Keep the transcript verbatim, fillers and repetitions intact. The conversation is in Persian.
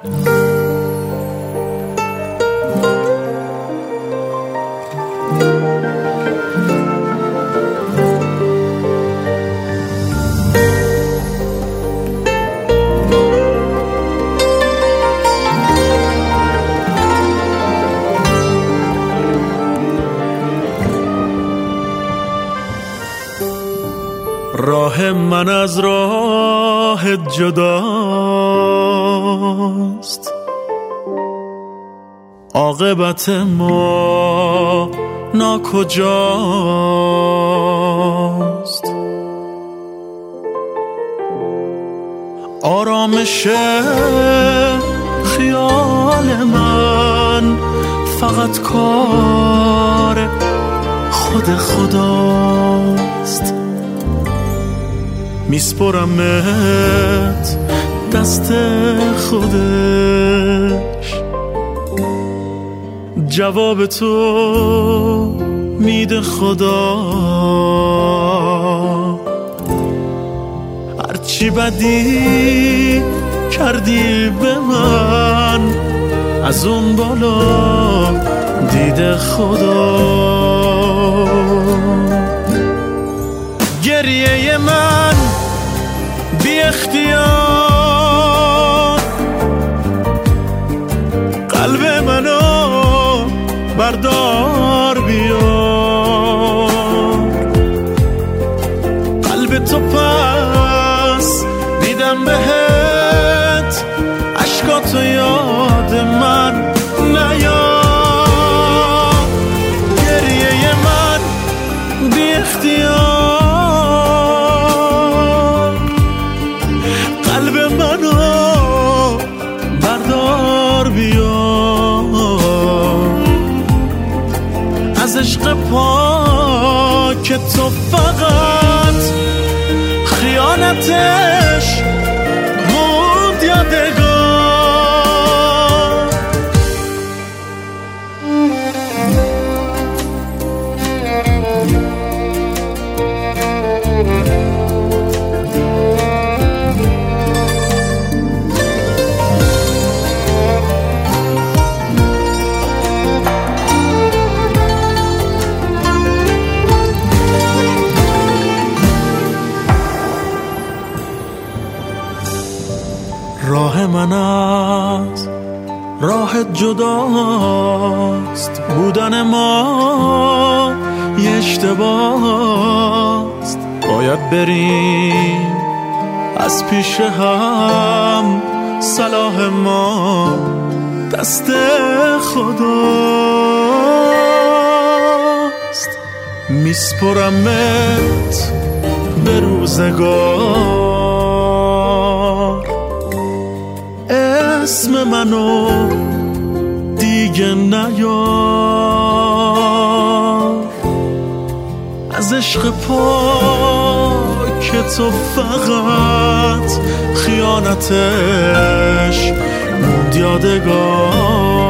راه من از راه جداست، عاقبت ما ناکجاست. آرامش خیال من فقط کار خود خداست. میسپرمت دست خودش، جواب تو میده خدا. هرچی بدی کردی به من، از اون بالا دیده خدا. گریه من بی اختیار قلب منو بردار بیار. قلب تو پس دیدم بهت، عشقاتو یاد من نیار. گریه من بی اختیار از عشق پاک تو. فقط خیانتش موند یادگار. راه من از راه جداست، بودن ما یه اشتباهست. باید بریم از پیش هم، صلاح ما دست خداست. میسپرمت به روزگار، اسم منو دیگه نیار. از عشق پاک تو فقط خیانتش موند یادگار.